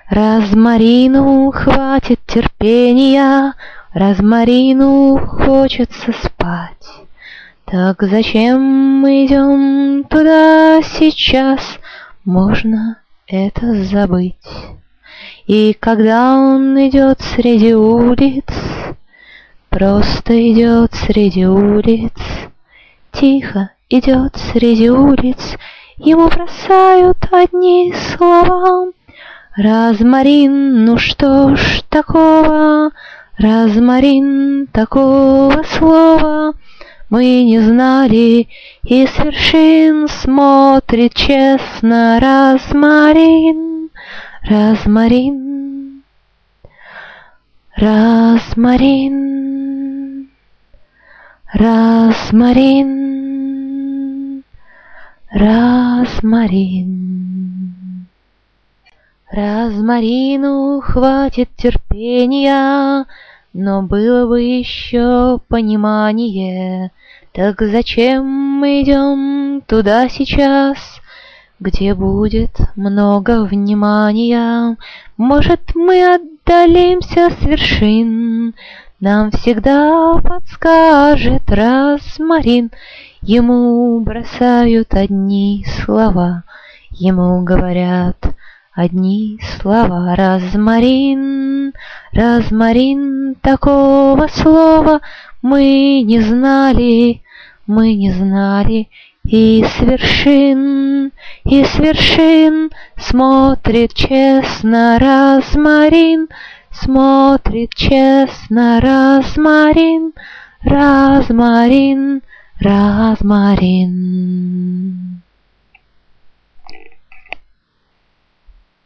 Розмарину хватит терпения, розмарину хочется спать. Так зачем мы идем туда сейчас? Можно это забыть. И когда он идет среди улиц, просто идет среди улиц, тихо идет среди улиц, ему бросают одни слова. Розмарин, ну что ж такого, розмарин, такого слова мы не знали, и с вершин смотрит честно розмарин, розмарин, розмарин, розмарин, розмарин. Розмарину хватит терпения, но было бы еще понимание. Так зачем мы идем туда сейчас, где будет много внимания? Может, мы отдалимся с вершин, нам всегда подскажет розмарин. Ему бросают одни слова, ему говорят одни слова. Розмарин, розмарин, такого слова мы не знали, мы не знали. И с вершин смотрит честно розмарин, смотрит честно розмарин, розмарин, розмарин.